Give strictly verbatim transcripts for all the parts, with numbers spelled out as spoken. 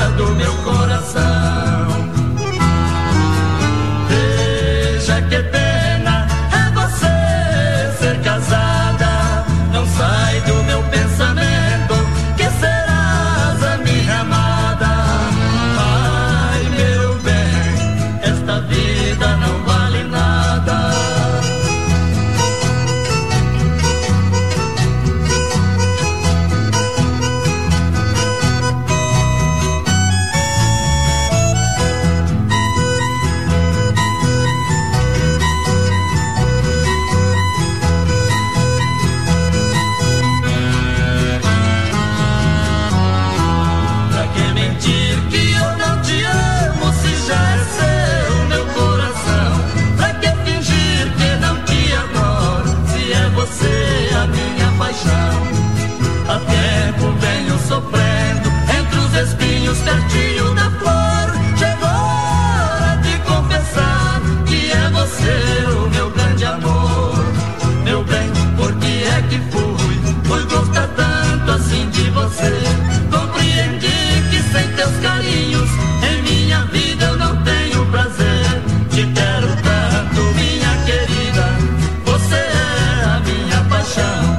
corda do meu coração. Veja que pena é você ser casada, não sai do meu pensamento que serás a minha amada. Ai, meu bem, esta vida não vale nada. Há tempo venho sofrendo entre os espinhos pertinho da flor. Chegou a hora de confessar que é você o meu grande amor. Meu bem, por que é que fui? Fui gostar tanto assim de você. Compreendi que sem teus carinhos em minha vida eu não tenho prazer. Te quero tanto, minha querida, você é a minha paixão.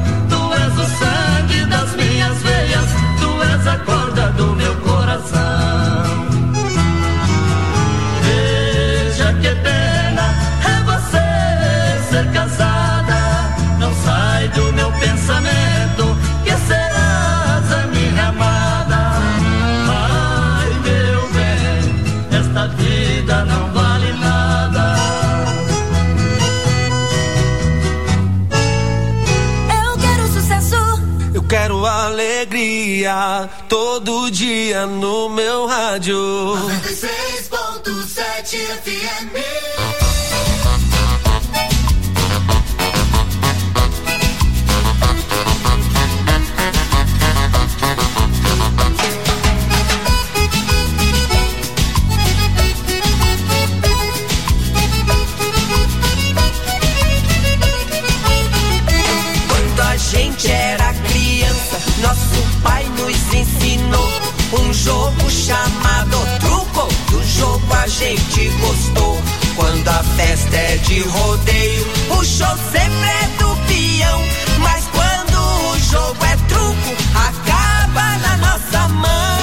A corda do meu coração. Veja que pena é você ser casada, não sai do meu pensamento que serás a minha amada. Ai, meu bem, esta vida não vale nada. Eu quero sucesso, eu quero alegria, todo dia no meu rádio. noventa e seis ponto sete F M. Quando a gente era criança, nosso pai nos ensinou um jogo chamado truco. Do jogo a gente gostou. Quando a festa é de rodeio, o show sempre é do peão. Mas quando o jogo é truco, acaba na nossa mão.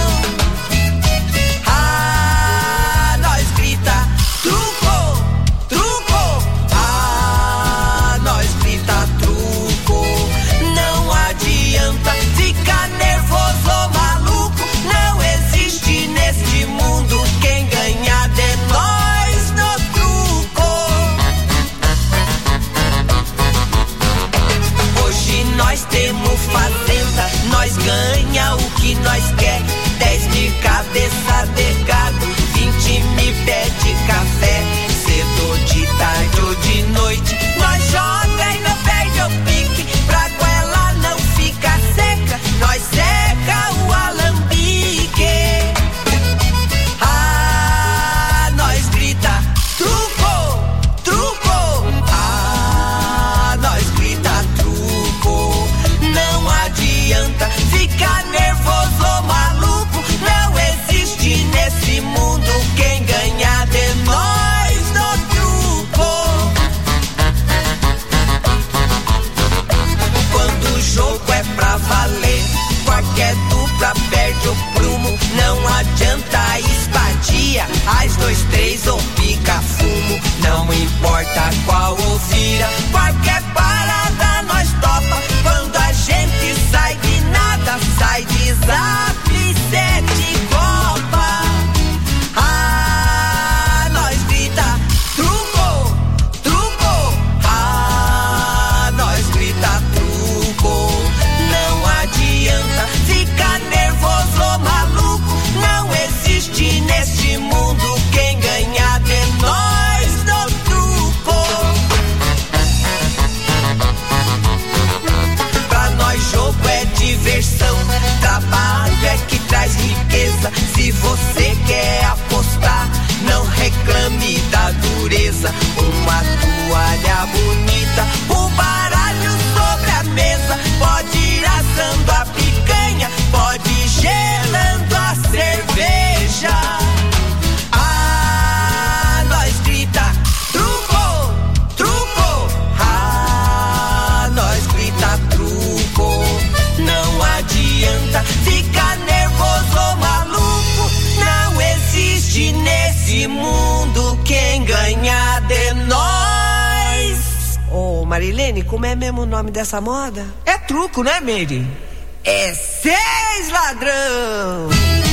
Ah, nós grita truco, truco. Ah, nós grita truco. Não adianta ficar nervoso ou maluco. Não existe neste mundo quem ganhar de nós no truco. Hoje nós temos fazenda, nós ganha o que nós quer. Dez mil cabeça de gado, vinte mil pé de café. Cedo, de tarde ou de noite, nós joga e não perde o pique. Pra goela não fica seca, nós seca o alambique. Ah, nós grita truco, truco. Ah, nós grita truco. Não adianta ficar nervoso ou maluco. Não existe nesse mundo quem ganhar de nós no truco. Quando o jogo é pra valer, qualquer dupla perde o prumo. Não adianta espadia, as dois, três ou pica fumo. Não importa qual ou vira, qualquer parada nós topa. Quando a gente sai de nada, sai de zap e sete copa. Ah, nós grita truco, truco. Ah, nós grita truco. Não adianta ficar nervoso ou maluco. Não existe neste mundo quem ganhar de nós no truco. Pra nós jogo é diversão, trabalho é que traz riqueza. Se você quer apostar, não reclame da dureza. Uma toalha bonita, o baralho sobre a mesa. Pode ir assando a picanha, pode ir gelando a cerveja. Nene, como é mesmo o nome dessa moda? É truco, né, Meire? É seis ladrão.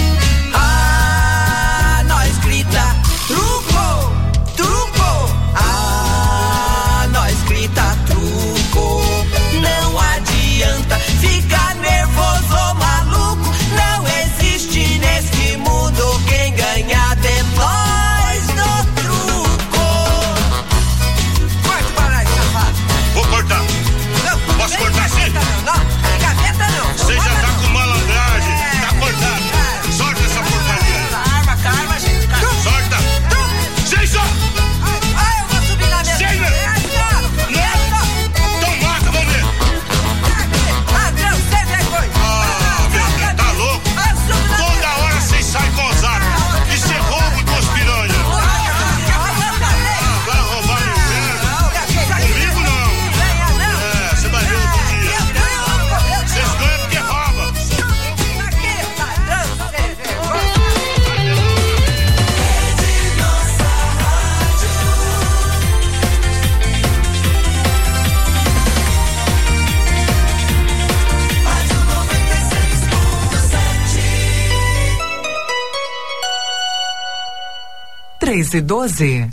Ah, nós grita truco, truco. Ah, nós grita truco. Não adianta ficar nervoso ou maluco. Não existe nesse mundo quem ganha de nós no truco. Corte para aí, safado. Vou cortar. Não, posso cortar sim? Não, não, não, gaveta não. Você já tá não. com malandragem. É, tá cortado. É. Sorta essa porcaria. Calma, calma, gente. Calma. Sorta. Sem só. Ah, eu vou subir na mesa. Sem, né? Então mata, vamos ver. Ladrão, sem vergonha. Ah, meu Deus, tá louco? Toda hora vocês saem gozado. Isso é roubo dos piranha. Vai roubar meu inferno. Comigo não. É, você vai ver outro dia. Vocês ganham porque rouba. Três e doze.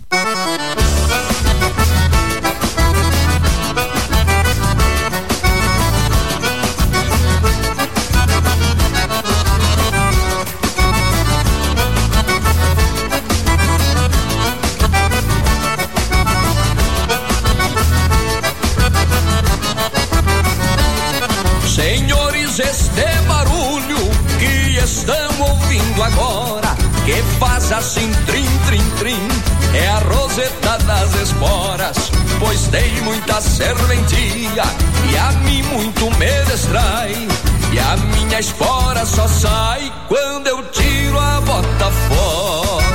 Senhores, este barulho que estão ouvindo agora, que faz assim trim, trim, trim, é a roseta das esporas, pois tem muita serventia e a mim muito me distrai, e a minha espora só sai quando eu tiro a bota fora.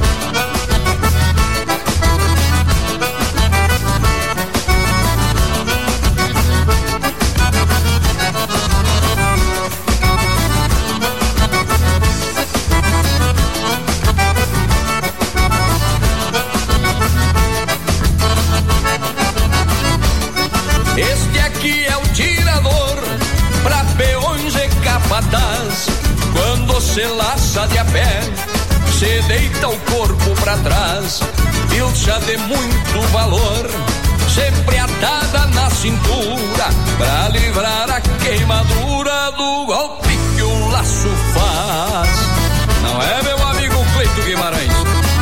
Este aqui é o tirador pra peões e capataz. Quando se laça de a pé, se deita o corpo pra trás. Pilcha de muito valor, sempre atada na cintura, pra livrar a queimadura do golpe que o laço faz. Não é, meu amigo Cleito Guimarães?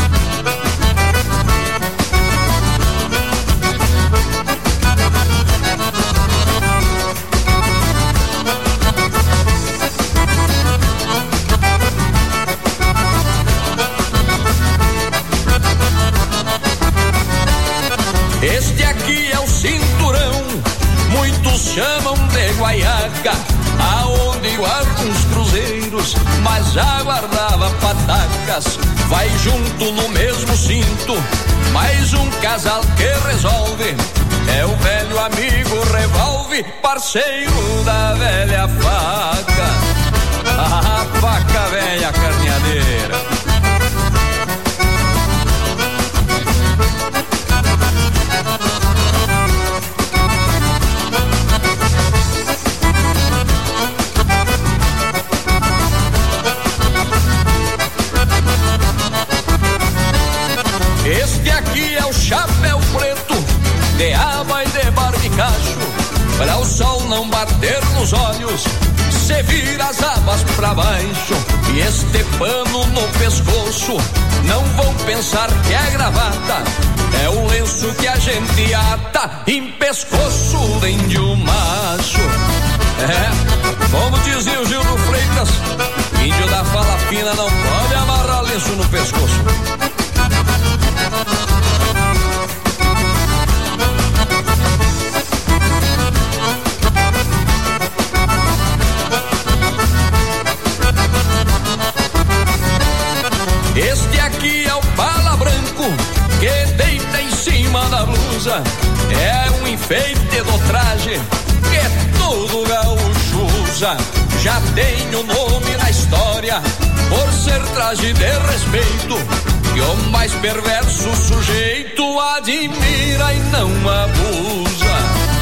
Este aqui é o cinturão, muitos chamam de guaiaca, aonde guarda uns cruzeiros, mas já guardava patacas. Vai junto no mesmo cinto, mais um casal que resolve, é o velho amigo revólver, parceiro da velha faca. A faca velha carneadeira. Este aqui é o chapéu preto, de aba e de barbicacho, pra o sol não bater nos olhos, se vira as abas pra baixo. E este pano no pescoço, não vão pensar que é gravata, é o lenço que a gente ata em pescoço de índio macho. É, como dizia o Gildo Freitas, índio da fala fina não pode amarrar lenço no pescoço. Este aqui é o pala branco que deita em cima da blusa, é um enfeite do traje que todo gaúcho usa. Já tem o nome na história por ser traje de respeito, que o mais perverso sujeito admira e não abusa.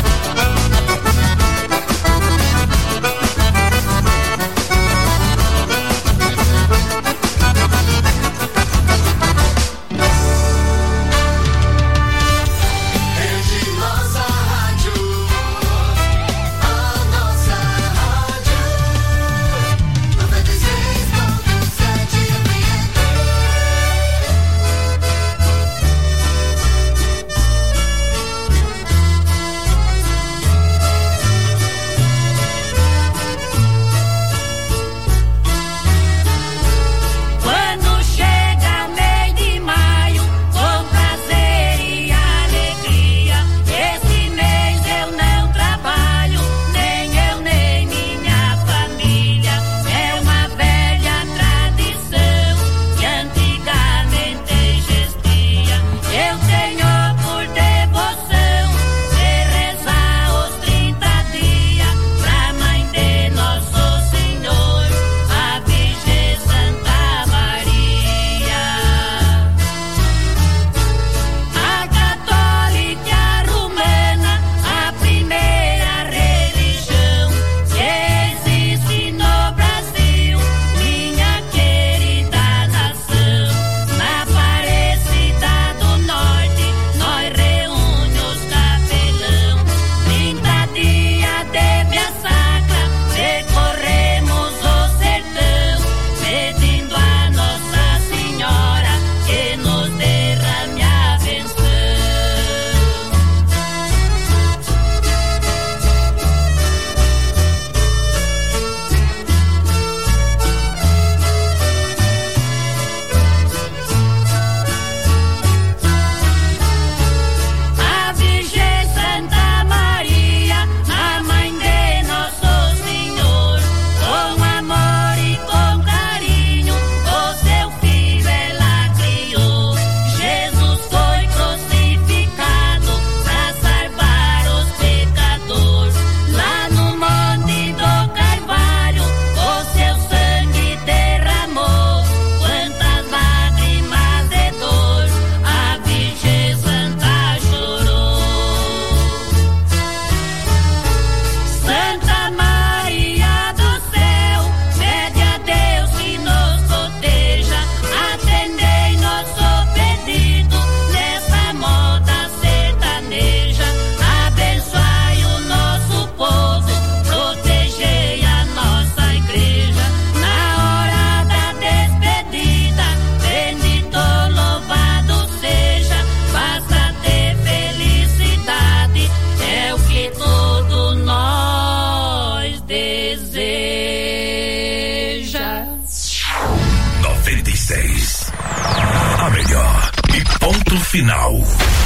seis. A melhor e ponto final.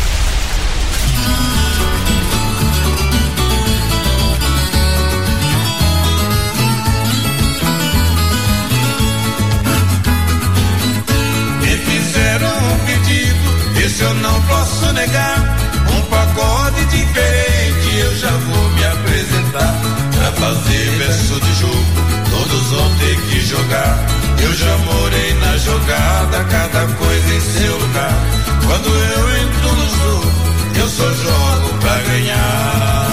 Me fizeram um pedido, esse eu não posso negar. Um pagode diferente, eu já vou me apresentar. Pra fazer verso de jogo, todos vão ter que jogar. Eu já morei na jogada, cada coisa em seu lugar. Quando eu entro no jogo, eu só jogo pra ganhar.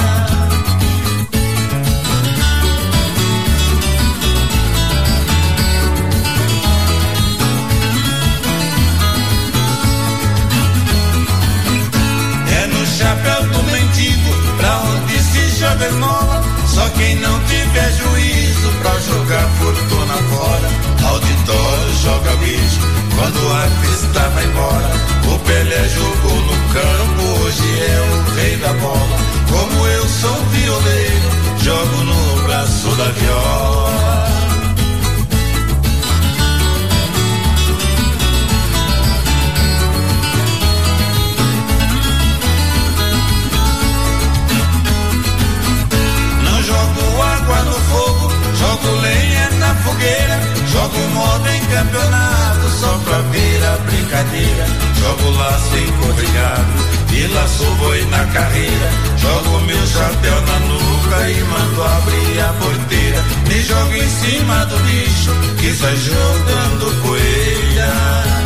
É no chapéu do mendigo, pra onde se joga esmola. Só quem não tiver juízo pra jogar fortuna fora. Auditório joga bicho, quando a pista vai embora. O Pelé jogou no campo, hoje é o rei da bola. Como eu sou violeiro, jogo no braço da viola. Jogo água no fogo, jogo lenha na fogueira, jogo moda em campeonato, só pra ver a brincadeira. Jogo laço encorrigado e laço boi na carreira. Jogo meu chapéu na nuca e mando abrir a porteira. Me jogo em cima do bicho que sai jogando poeira.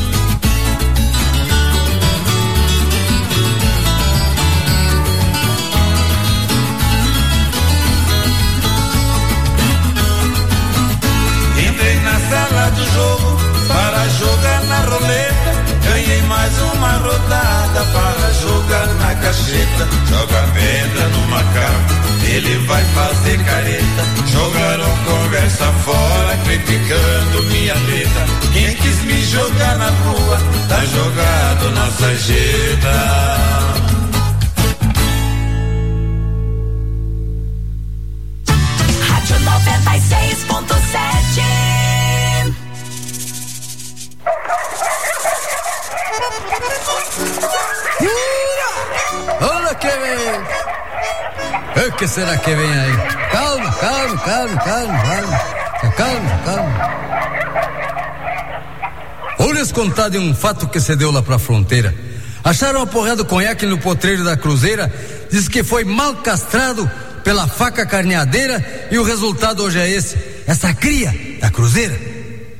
Na sala do jogo para jogar na roleta. Ganhei mais uma rodada para jogar na cacheta. Joga pedra no macaco, ele vai fazer careta. Jogaram conversa fora, criticando minha letra. Quem quis me jogar na rua, tá jogado na sarjeta. noventa e seis ponto sete. Olha que vem! O que será que vem aí? Calma, calma, calma, calma, calma, calma, calma. Vou lhes contar de um fato que se deu lá pra fronteira. Acharam uma porrada de conhaque no potreiro da cruzeira. Diz que foi mal castrado pela faca carneadeira e o resultado hoje é esse, essa cria da cruzeira.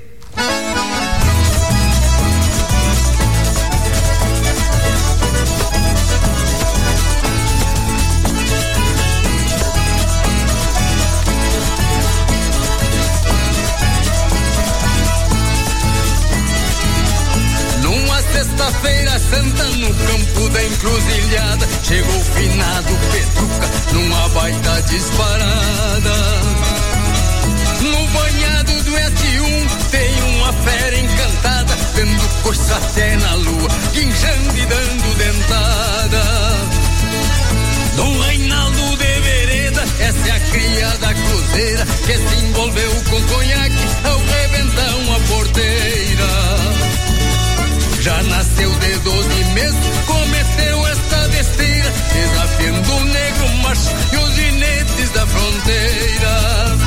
Numa sexta-feira santa no campo da encruzilhada, chegou o finado Petruca numa baita disparada. No banhado do S um tem uma fera encantada, dando coça até na lua, guinchando e dando dentada. Dom Reinaldo de Vereda, essa é a cria da cruzeira, que se envolveu com conhaque ao rebentar uma porteira. Já nasceu de doze meses, cometeu esta besteira, desafiando o negro macho e os ginetes da fronteira.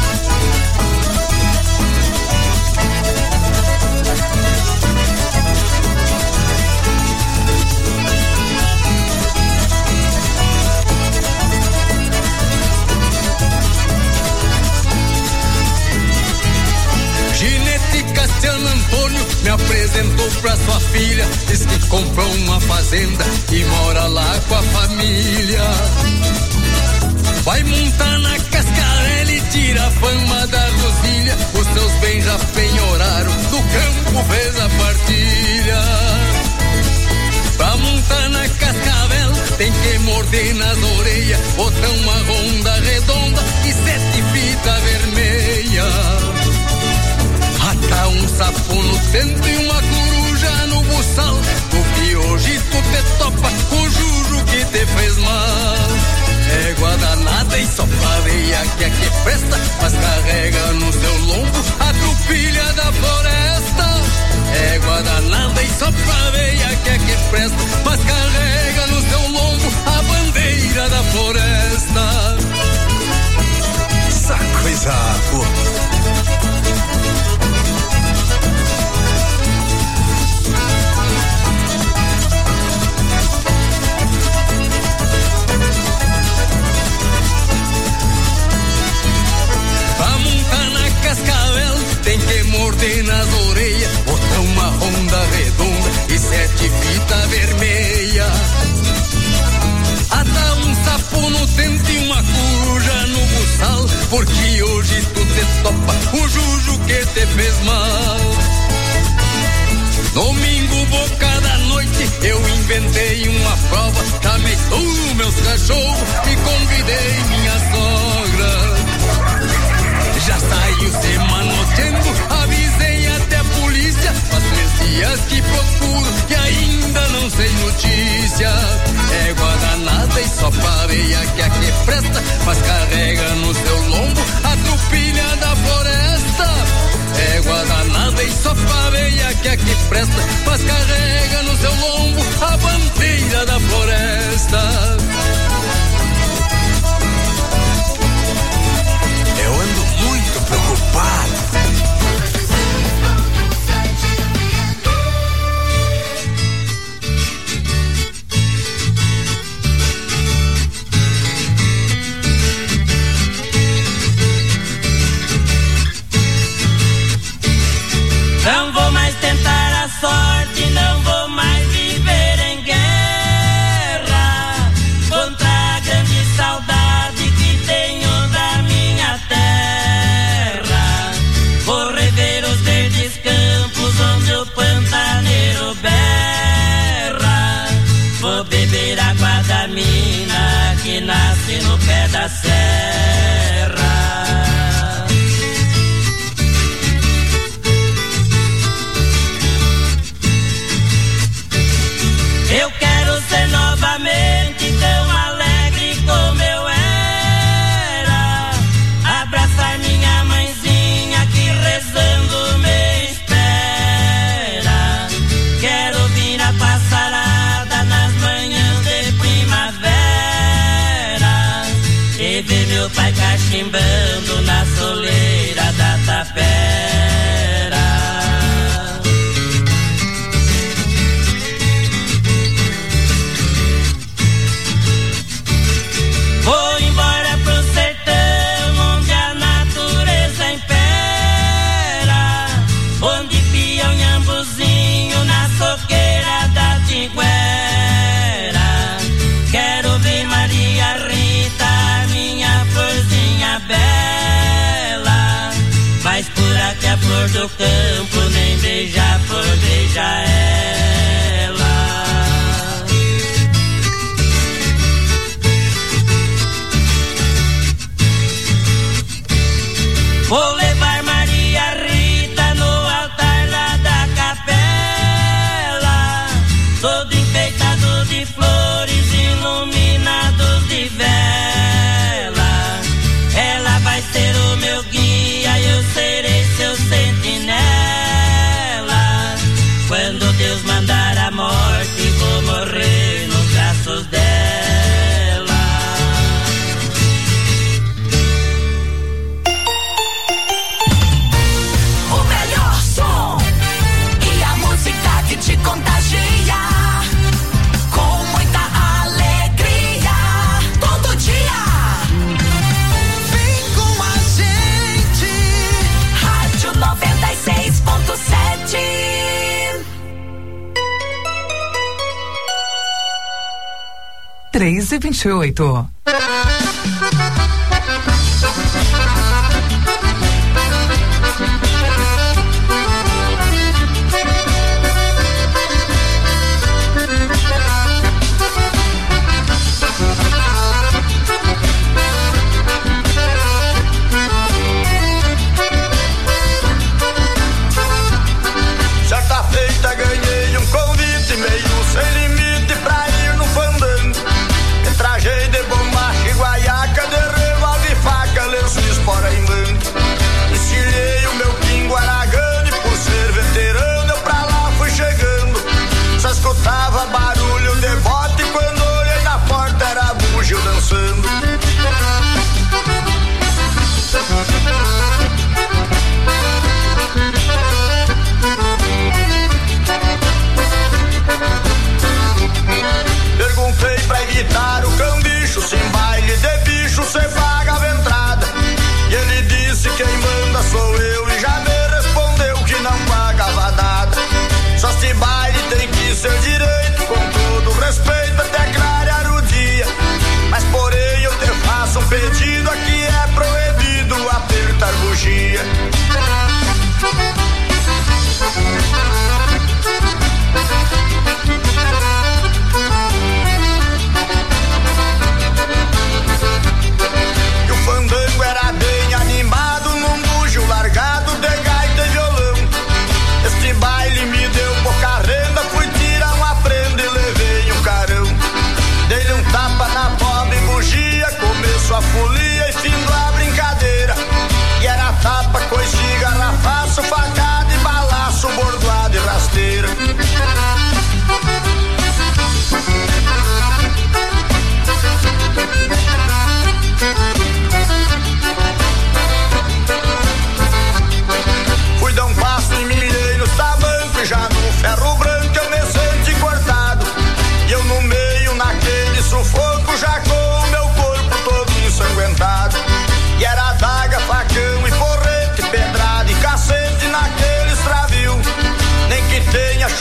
Ginete Cassiano Antônio me apresentou pra sua filha, diz que comprou uma fazenda e mora lá com a família. Vai montar na Cascarela e tira a fama da Rosilha, os seus bens já penhoraram, do campo fez a partilha. Pra montar na Cascavel tem que morder nas orelhas, botão marrom da redonda e sete fita vermelha. Ata um sapo no centro e uma coruja no buçal, o que hoje tu te topa com o juju que te fez mal. Égua danada e só pareia que é que presta, mas carrega no seu lombo a tropilha da floresta. uma ronda redonda e sete fitas vermelhas. Ata um sapo no dente e uma coruja no buçal, porque hoje tu te topa o juju que te fez mal. Domingo, boca da noite, eu inventei uma prova, chamei todos meus cachorros e convidei minha sogra. Já saiu se manoteando, avisei até a polícia, faz três dias que procuro e ainda não sei notícia. Égua danada e só pareia que a que presta, mas carrega no seu lombo a tropilha da floresta. Égua danada e só pareia que a que presta, mas carrega no seu lombo a bandeira da floresta. Eu ando muito preocupado. Não vou mais tentar a sorte, não vou mais viver em guerra contra a grande saudade que tenho da minha terra. Vou rever os verdes campos onde o pantaneiro berra. Vou beber água da mina que nasce no pé da serra. Eu quero ser novamente tão alegre como eu era, abraçar minha mãezinha que rezando me espera. Quero ouvir a passarada nas manhãs de primavera e ver meu pai cachimbando na soleira da tapera. Vou embora pro sertão onde a natureza impera, onde pia um nhambuzinho na soqueira da tiguera. Quero ver Maria Rita, minha florzinha bela, mais pura que a flor do campo, nem beija-flor beija ela. Vou levar Maria Rita no altar lá da capela, todo enfeitado de flores, iluminado de vela. Ela vai ser o meu guia e eu serei seu sentinela. Quando Deus mandar a morte, vou morrer nos braços dela. Te contagia com muita alegria todo dia. Vem com a gente. Rádio noventa e seis ponto sete. Três e vinte e oito. Sem limite pra ir no fandango, trajei de bombacha e guaiaca de remo.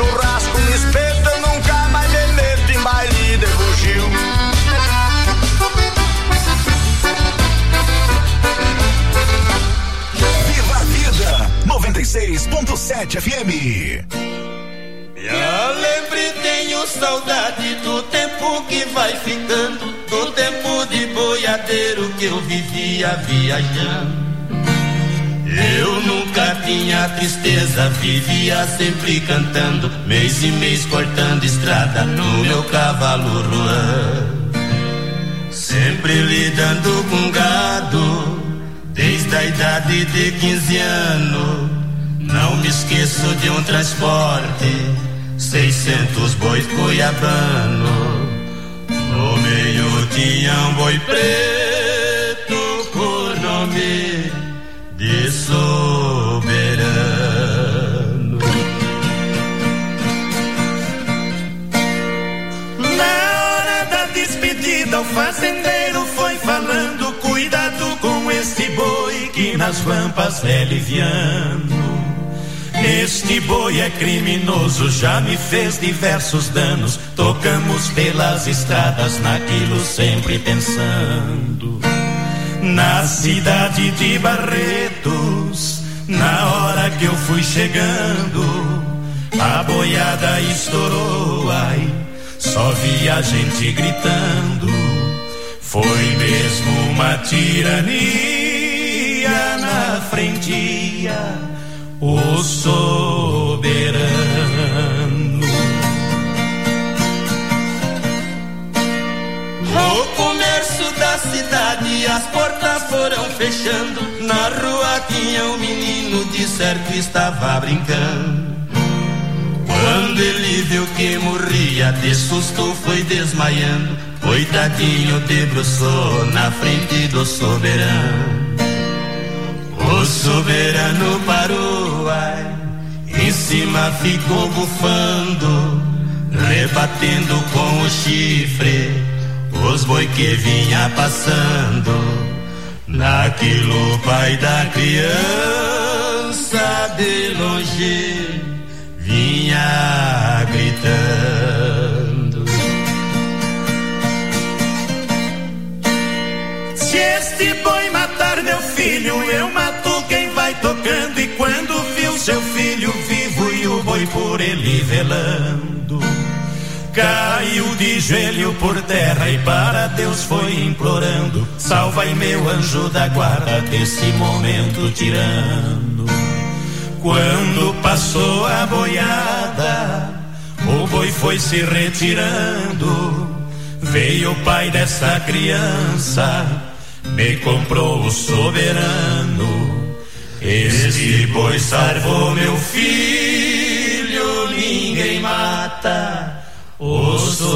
churrasco no espeto, eu nunca mais me meto em baile de bugio. Viva a Vida, noventa e seis ponto sete F M. Eu lembro e tenho saudade do tempo que vai ficando, do tempo de boiadeiro que eu vivia viajando. Eu nunca tinha tristeza, vivia sempre cantando, mês e mês cortando estrada no meu cavalo ruano. Sempre lidando com gado, desde a idade de quinze anos. Não me esqueço de um transporte, seiscentos bois cuiabano. No meio tinha um boi preto por nome de Soberano. Na hora da despedida o fazendeiro foi falando: cuidado com este boi que nas rampas é liviano. Este boi é criminoso, já me fez diversos danos. Tocamos pelas estradas naquilo sempre pensando. Na cidade de Barretos, na hora que eu fui chegando, a boiada estourou, ai, só vi a gente gritando. Foi mesmo uma tirania na frentia, o soberano. O comércio da cidade, as portas foram fechando. Na rua tinha um menino, de certo estava brincando. Quando ele viu que morria, de susto foi desmaiando. Coitadinho debruçou na frente do soberano. O soberano parou, ai, em cima ficou bufando, rebatendo com o chifre os boi que vinha passando. Naquilo o pai da criança de longe vinha gritando: se este boi matar meu filho, eu mato quem vai tocando. E quando viu seu filho vivo e o boi por ele velando, caiu de joelho por terra e para Deus foi implorando: salva-me meu anjo da guarda desse momento tirano. Quando passou a boiada, o boi foi se retirando. Veio o pai dessa criança, me comprou o soberano. Este boi salvou meu filho, ninguém mata o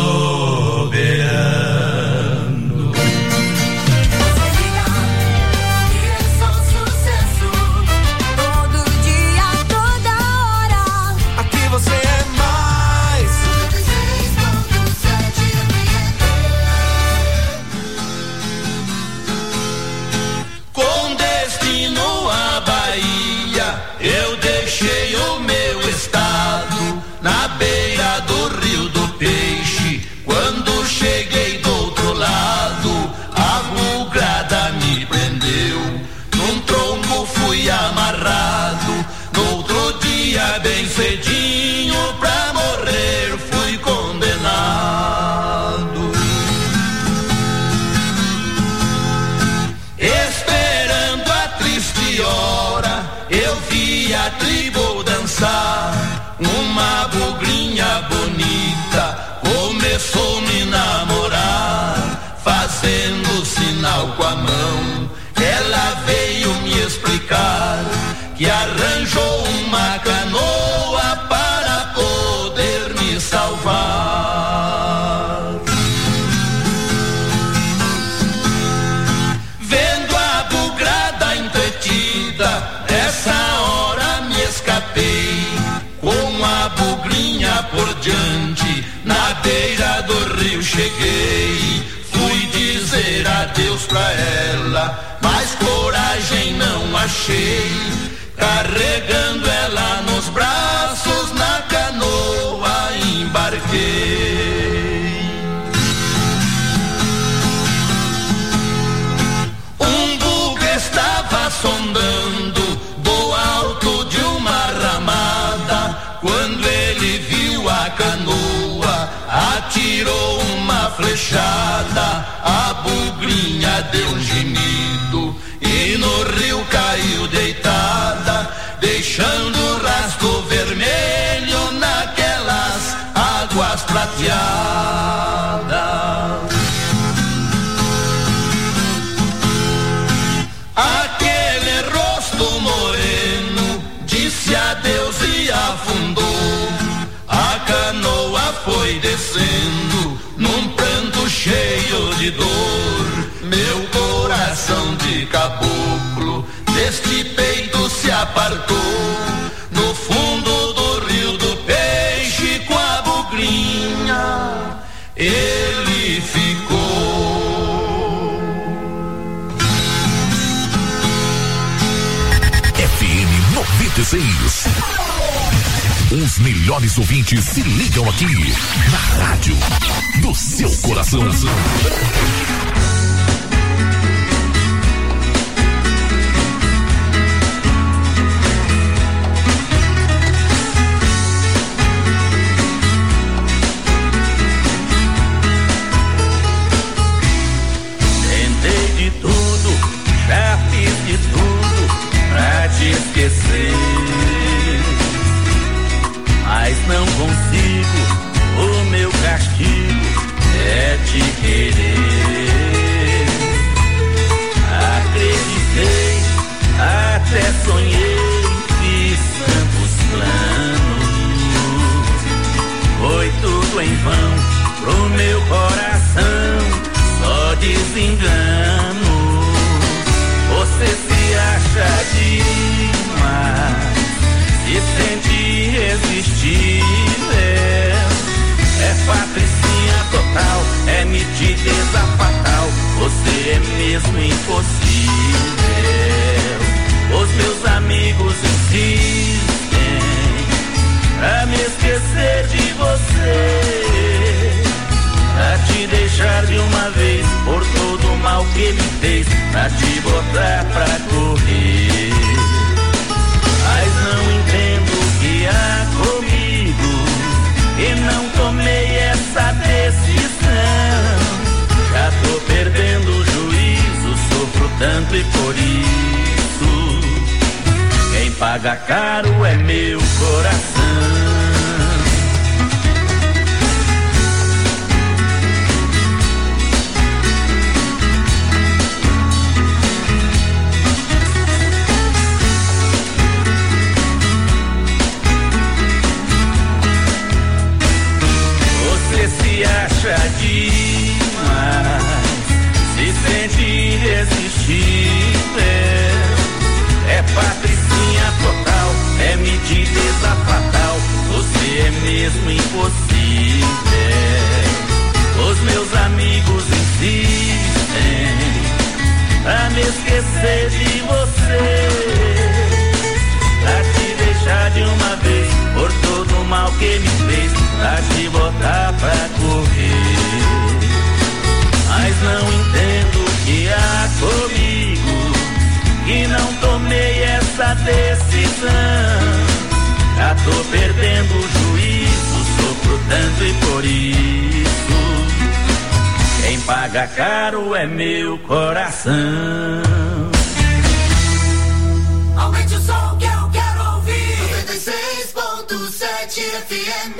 soberano. Todo dia, toda hora. Aqui você é mais. Com destino à Bahia, eu deixei o meu estado na beira do Rio do Peixe. Quando cheguei do outro lado, a bugrada me prendeu. Num tronco fui amarrado. No outro dia, bem cedinho, pra morrer fui condenado. Esperando a triste hora, eu vi a tribo dançar. Uma bugrinha bonita começou a me namorar, fazendo sinal com a mão. Ela veio me explicar que arranjou uma canoa para poder me salvar. Vendo a bugrada entretida, essa hora me escapei. Com a bugrinha por diante, na beira do rio cheguei. Fui dizer adeus pra ela, mas coragem não achei. Carregando ela nos braços na canoa, quando ele viu a canoa, atirou uma flechada, a bugrinha deu um gemido e no rio caiu deitada, deixando um rastro vermelho naquelas águas prateadas. Aquele rosto moreno disse adeus e afundou, a canoa foi descendo num pranto cheio de dor. Meu coração de caboclo deste peito se apartou, no fundo do rio do peixe com a bugrinha ele ficou. F M noventa e seis. Os melhores ouvintes se ligam aqui na rádio do seu coração. Tentei de tudo, já fiz de tudo pra te esquecer, mas não consigo, o meu castigo é te querer. Acreditei, até sonhei, fiz tantos planos, foi tudo em vão, pro meu coração só desengano. Você se acha demais, se sente irresistível, é patricinha total, é nitideza fatal, você é mesmo impossível. Os meus amigos insistem pra me esquecer de você, pra te deixar de uma vez por todo o mal que me fez, pra te botar pra correr. Mas não entendo o que há comigo e não tomei essa decisão. Já tô perdendo o juízo, sofro tanto e por isso quem paga caro é meu coração. Se acha demais, se sente irresistível, é patricinha total, é medida fatal, você é mesmo impossível. Os meus amigos insistem pra me esquecer de você, pra te deixar de uma vez por todo o mal que me fez, pra te botar pra correr. Mas não entendo o que há comigo e não tomei essa decisão. Já tô perdendo o juízo, sofro tanto e por isso quem paga caro é meu coração. Aumente o som que eu quero ouvir. noventa e seis ponto sete F M.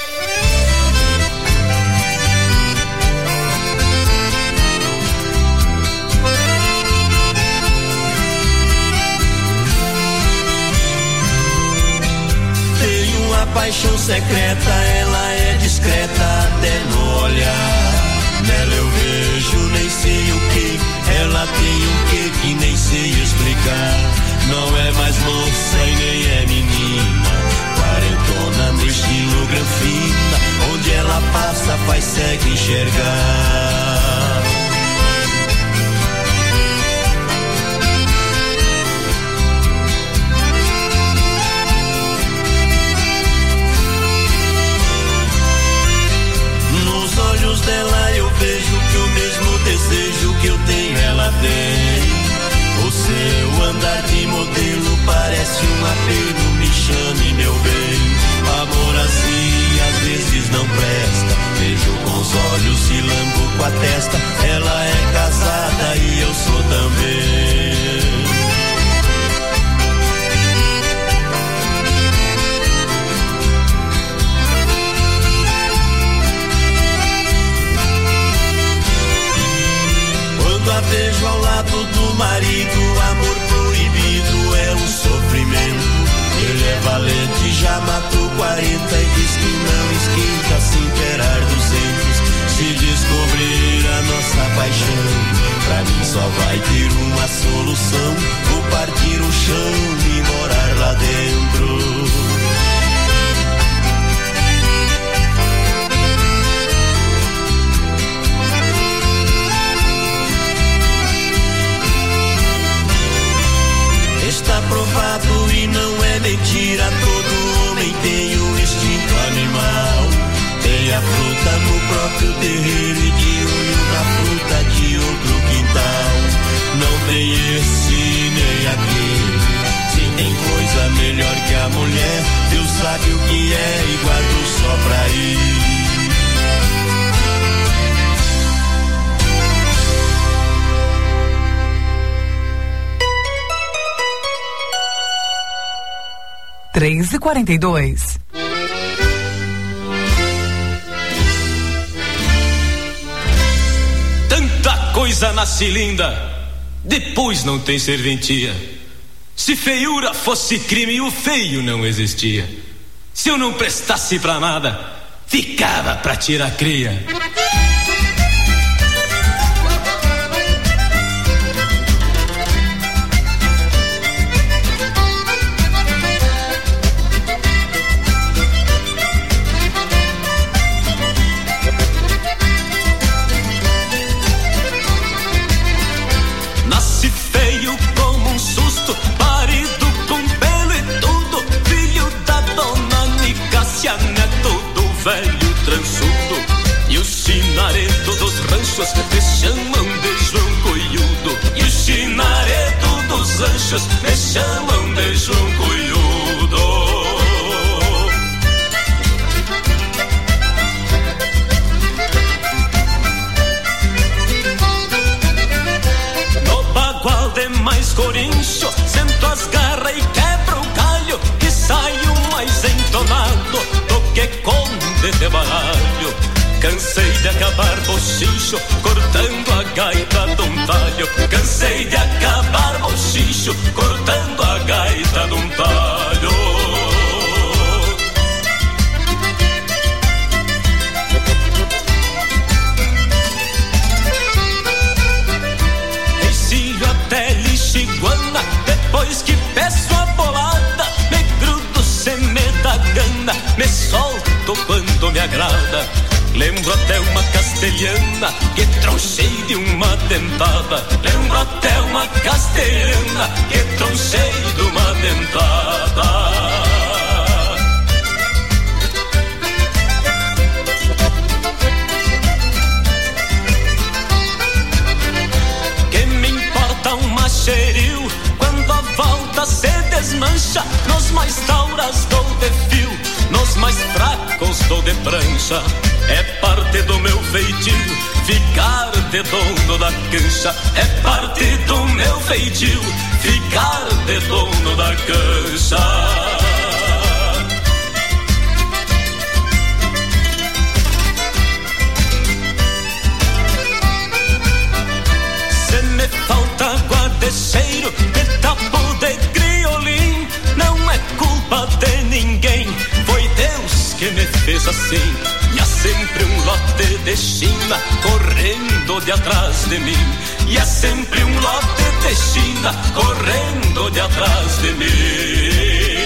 Tenho uma paixão secreta, ela é discreta até no olhar. Nela eu vejo, nem sei o que, ela tem um quê que nem sei explicar. Não é mais moça e nem é menina, quarentona no estilo granfina, onde ela passa faz cego enxergar. Nos olhos dela eu vejo que o mesmo desejo que eu tenho ela tem. O seu andar de modelo parece um apelo, me chame meu bem. paixão. Pra mim só vai ter uma solução: vou partir o chão e morar lá dentro. Está provado e não é mentira, todo homem tem o instinto animal. Tem a fruta no próprio terreiro e de olho na fruta de outro quintal. Não tem esse nem aquele, se tem coisa melhor que a mulher, Deus sabe o que é e guardo só pra ir. três e quarenta e dois. Tanta coisa nasce linda, depois não tem serventia. Se feiura fosse crime, o feio não existia. Se eu não prestasse pra nada, ficava pra tirar cria. Velho transudo, e o chinaredo dos ranchos me chamam de João Coiudo. E o chinaredo dos ranchos me chamam de João Coiudo. No bagual de mais corincho, sento as garras e quebro o galho, e saio mais entonado do que conde de baralho. Cansei de acabar bochicho, cortando a gaita de um talho. Cansei de acabar bochicho, cortando a gaita de um talho. Encilho até lixiguana, depois que peço a bolada, me grudo sem me dá gana, me solto quando me agrada. Lembro até uma castelhana que tronchei de uma dentada. Lembro até uma castelhana que tronchei de uma dentada. Que me importa um macheril quando a volta se desmancha? Nos mais tauras dou de fio, nos mais fracos dou de prancha. É parte do meu feitio ficar de dono da cancha. É parte do meu feitio ficar de dono da cancha. Se me falta guardecheiro, me tapo de criolim. Não é culpa de ninguém, foi Deus que me fez assim. E há sempre um lote de China correndo de atrás de mim. E há sempre um lote de China correndo de atrás de mim.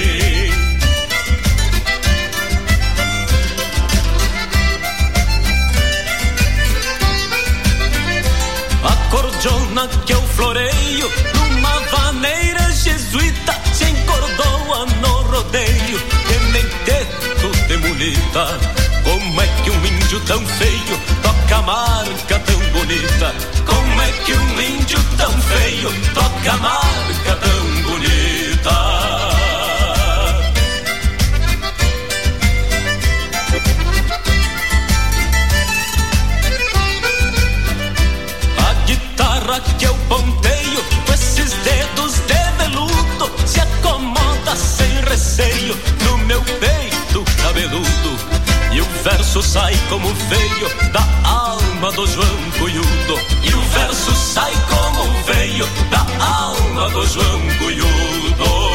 A cordiona que eu floreio numa vaneira jesuíta se encordoa no rodeio que nem teto de mulita. Como é que um índio tão feio toca a marca tão bonita? Como é que um índio tão feio toca a marca tão bonita? A guitarra que eu ponteio com esses dedos de veludo se acomoda sem receio no meu peito cabeludo. E o verso sai como veio da alma do João Coiudo. E o verso sai como veio da alma do João Coiudo.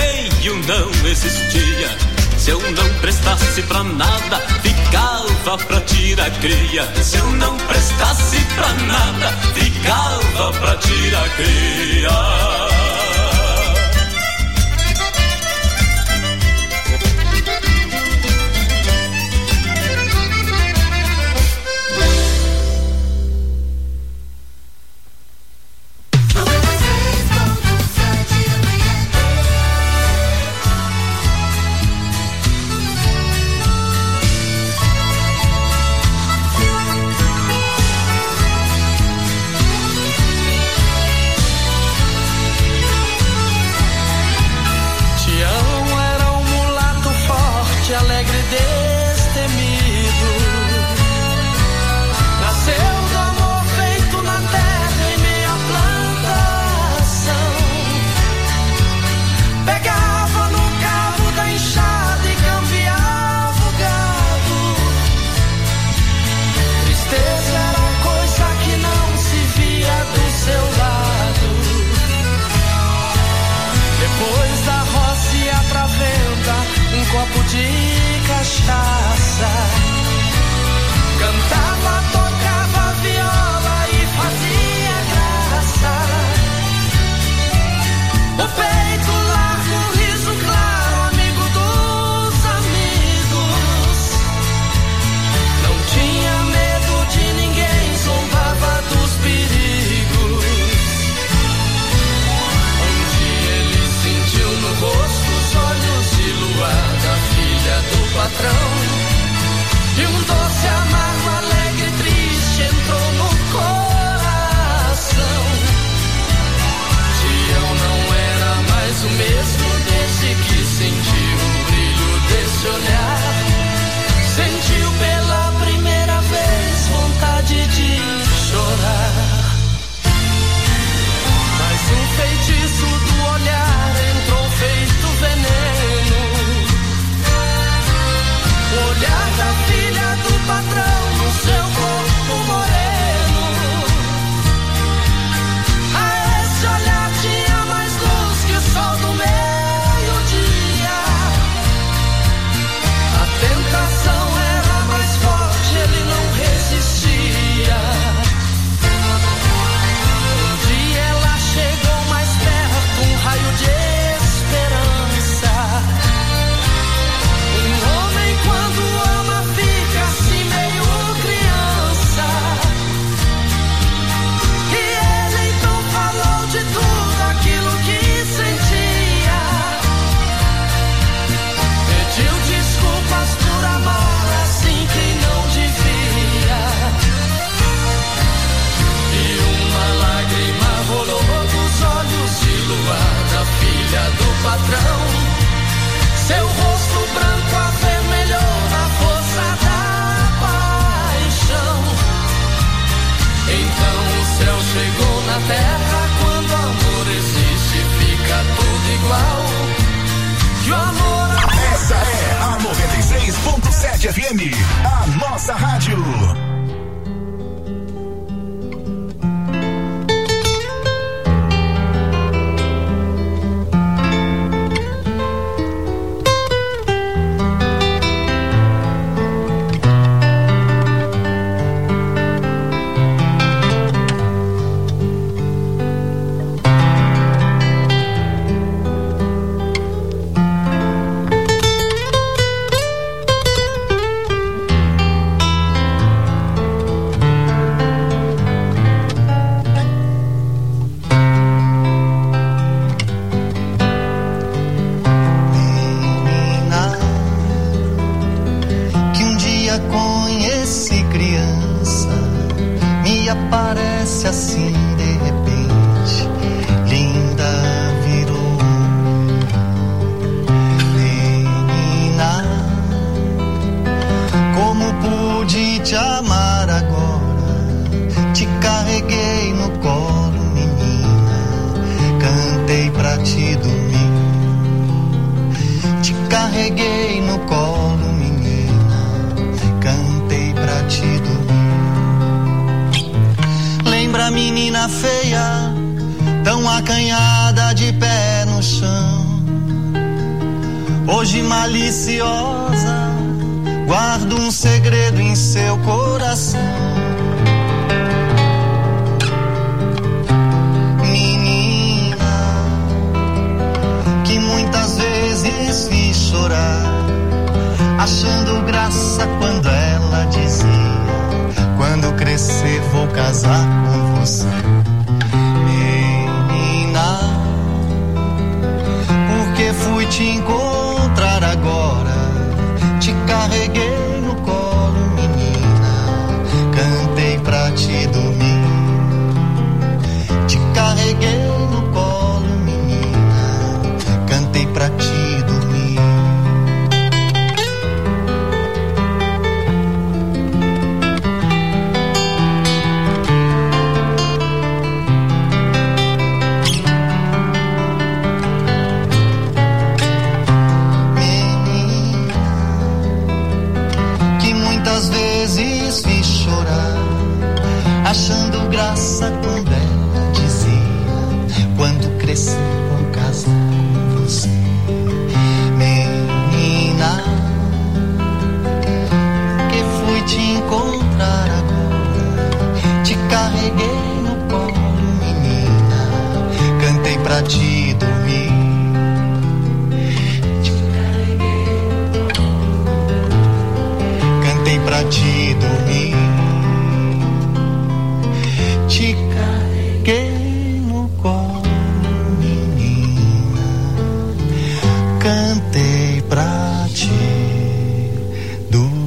feio não existia. Se eu não prestasse pra nada, ficava pra tirar cria. Se eu não prestasse pra nada, ficava pra tirar cria. F M, a nossa rádio. Feia, tão acanhada de pé no chão. Hoje maliciosa, guardo um segredo em seu coração. Menina, que muitas vezes fiz chorar, achando graça quando ela dizia: quando crescer vou casar com você. Menina, porque fui te encontrar agora, te carreguei no colo, menina, cantei pra te dormir. Te carreguei no colo, menina, cantei pra te dormir. Achando graça quando ela dizia: quando crescer vou casar com você. Menina, que fui te encontrar agora, te carreguei no colo, menina, cantei pra te dormir. Te carreguei no colo, cantei pra te dormir. Te carreguei no colo, menina, cantei pra te dormir.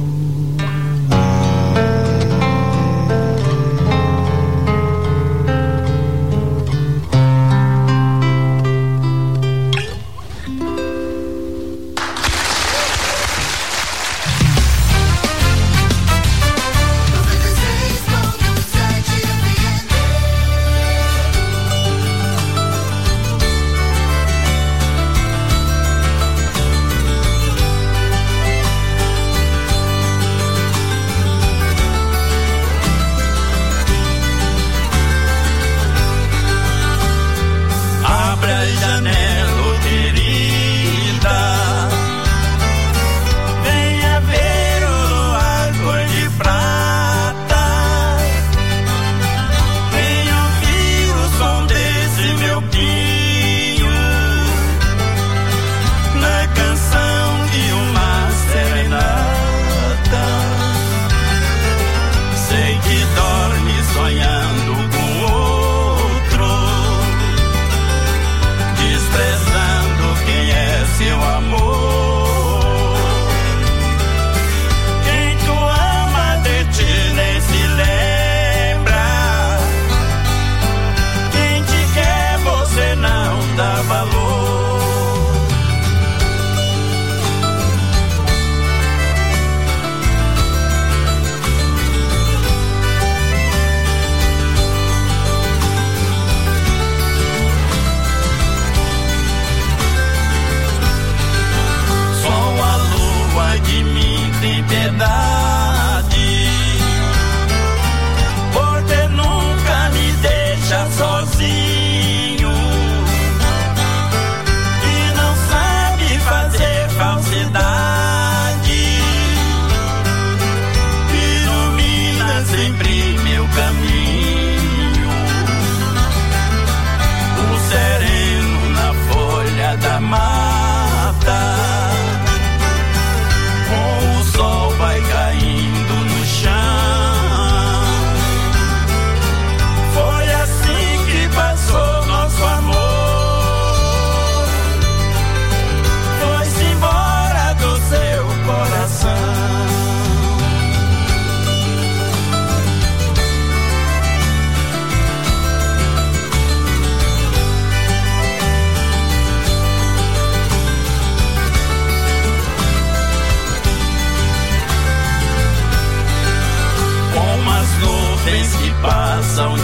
Passam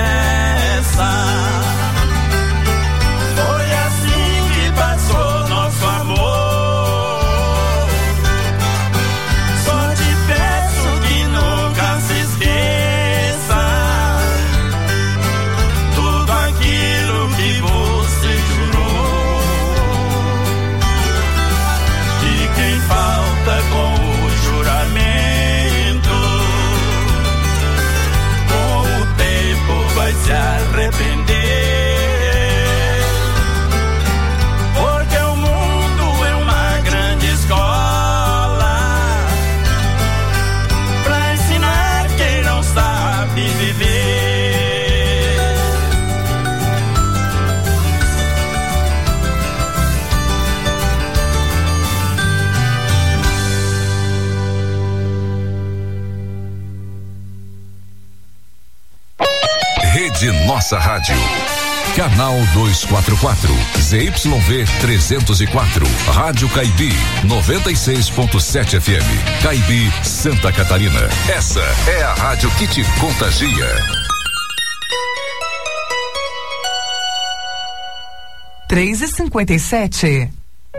depressa. Foi assim que passou nosso amor. Só te peço que nunca se esqueça tudo aquilo que você jurou. de nossa rádio. Canal duzentos e quarenta e quatro, Z Y V trezentos e quatro, Rádio Caibi, noventa e seis ponto sete F M, Caibi, Santa Catarina. Essa é a rádio que te contagia. três e cinquenta e sete.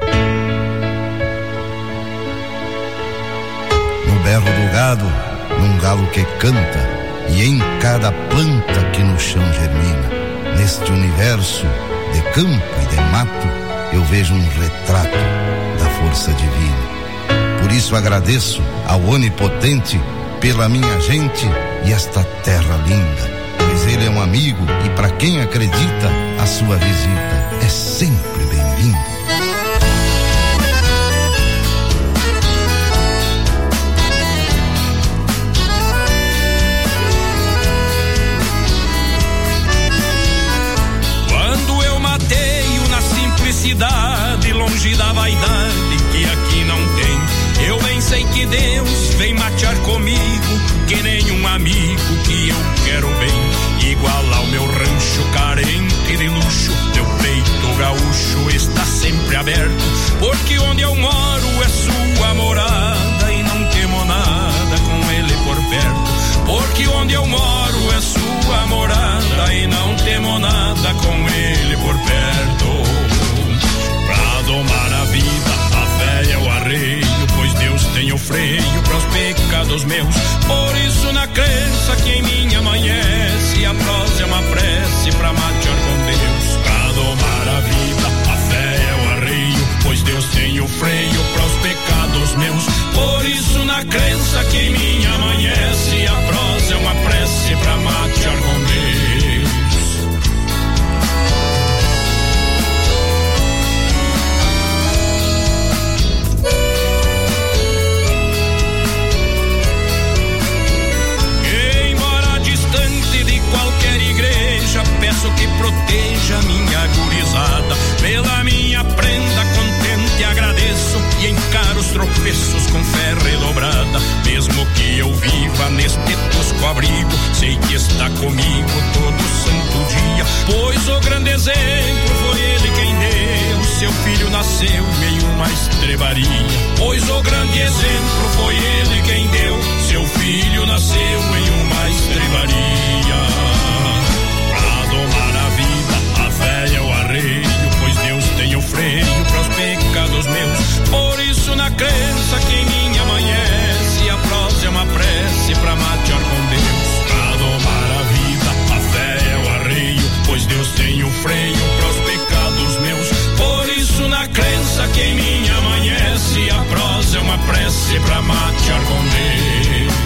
No berro do gado, num galo que canta, e em cada planta que no chão germina, neste universo de campo e de mato, eu vejo um retrato da força divina. Por isso agradeço ao Onipotente pela minha gente e esta terra linda, pois ele é um amigo e para quem acredita, a sua visita é sempre bem-vinda. Cidade, longe da vaidade que aqui não tem. Eu bem sei que Deus vem matear comigo, que nenhum amigo que eu quero bem. Igual ao meu rancho carente de luxo, meu peito gaúcho está sempre aberto, porque onde eu moro é sua morada e não temo nada com ele por perto. Porque onde eu moro é sua morada e não temo nada com ele por perto. Domar a vida, a fé é o arreio, pois Deus tem o freio pros pecados meus. Por isso na crença que em mim amanhece, a prosa é uma prece pra matear com Deus. Pra domar a vida, a fé é o arreio, pois Deus tem o freio pros pecados meus. Por isso na crença que em mim amanhece, a prosa é uma prece pra matear com Deus. Peço que proteja minha gurizada, pela minha prenda contente agradeço e encaro os tropeços com fé redobrada. Mesmo que eu viva neste tosco abrigo, sei que está comigo todo santo dia, pois o grande exemplo foi ele quem deu. Seu filho nasceu em uma estrebaria, pois o grande exemplo foi ele quem deu. Seu filho nasceu em uma estrebaria. Domar a vida, a fé é o arreio, pois Deus tem o freio pros pecados meus. Por isso na crença que em mim amanhece, a prosa é uma prece pra matear com Deus. Pra domar a vida, a fé é o arreio, pois Deus tem o freio pros pecados meus. Por isso na crença que em mim amanhece, a prosa é uma prece pra matear com Deus.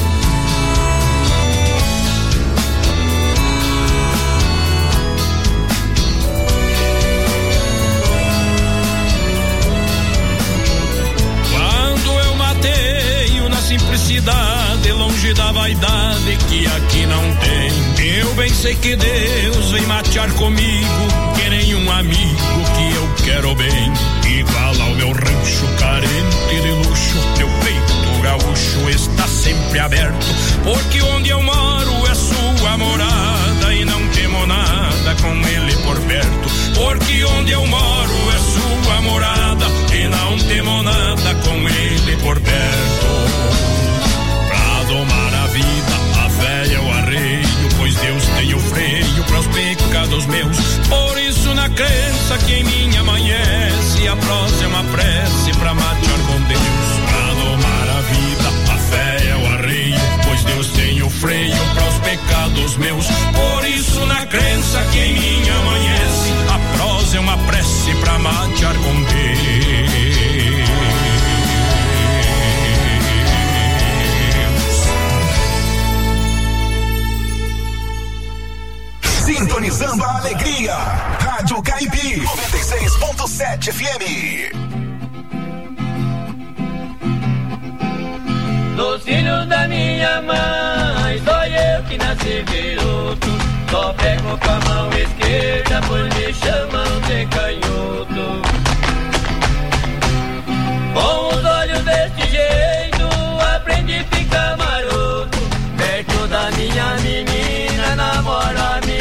Simplicidade, longe da vaidade que aqui não tem. Eu bem sei que Deus vem matear comigo, que nenhum amigo que eu quero bem. Igual ao meu rancho carente de luxo, meu peito gaúcho está sempre aberto, porque onde eu moro é sua morada e não temo nada com ele por perto. Porque onde eu moro é sua morada e não temo nada com ele por perto. Domar a vida, a fé é o arreio, pois Deus tem o freio pros pecados meus. Por isso na crença que em mim amanhece, a prosa é uma prece pra matear com Deus. Pra domar a vida, a fé é o arreio, pois Deus tem o freio pros pecados meus. Por isso na crença que em mim amanhece, a prosa é uma prece pra matear com Deus. Sintonizando a alegria. Rádio Caibi, noventa e seis ponto sete F M. Dos filhos da minha mãe, sou eu que nasci piloto. Só pego com a mão esquerda, pois me chamam de canhoto. Com os olhos deste jeito, aprendi a ficar maroto. Perto da minha menina, namoro a minha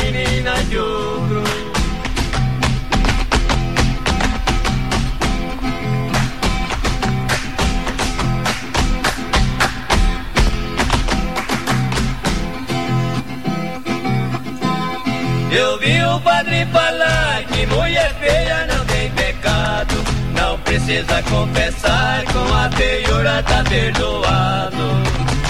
Eu vi o padre falar que mulher feia não tem pecado. Não precisa confessar, com a feiura tá perdoado.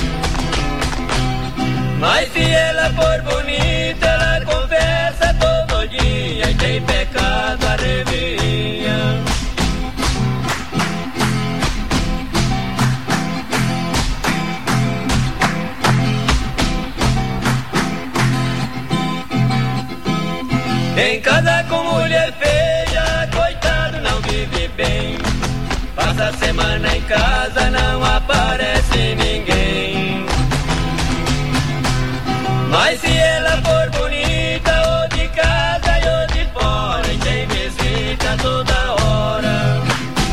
Mas se ela for bonita, ela confessa todo dia e tem pecado a reveria. Em casa com mulher feia, coitado não vive bem. Passa a semana em casa, não aparece ninguém. Mas se ela for bonita, ou de casa ou de fora, e tem visita toda hora.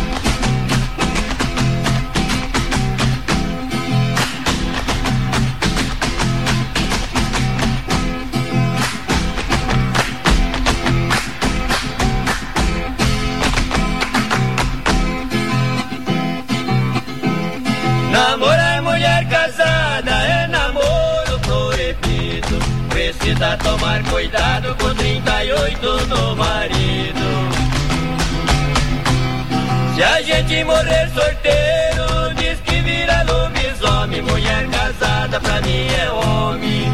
Namorar mulher casada é namoro proibido. Precisa tomar cuidado com trinta e oito do marido. Se a gente morrer sorteiro, diz que vira lobisomem. Mulher casada pra mim é homem.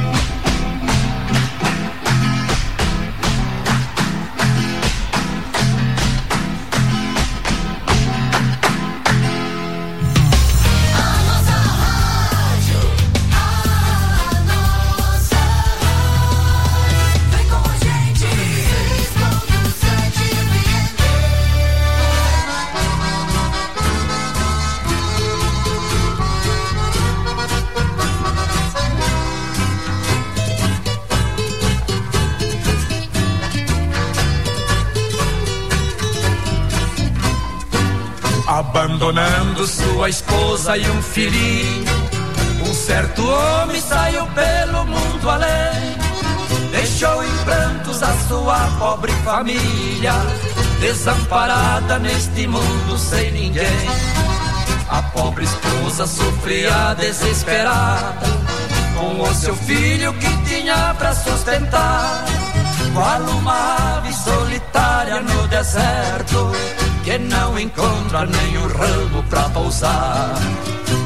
Abandonando sua esposa e um filhinho, um certo homem saiu pelo mundo além. Deixou em prantos a sua pobre família, desamparada neste mundo sem ninguém. A pobre esposa sofria desesperada, com o seu filho que tinha pra sustentar. Qual uma ave solitária no deserto, que não encontra nem um ramo pra pousar.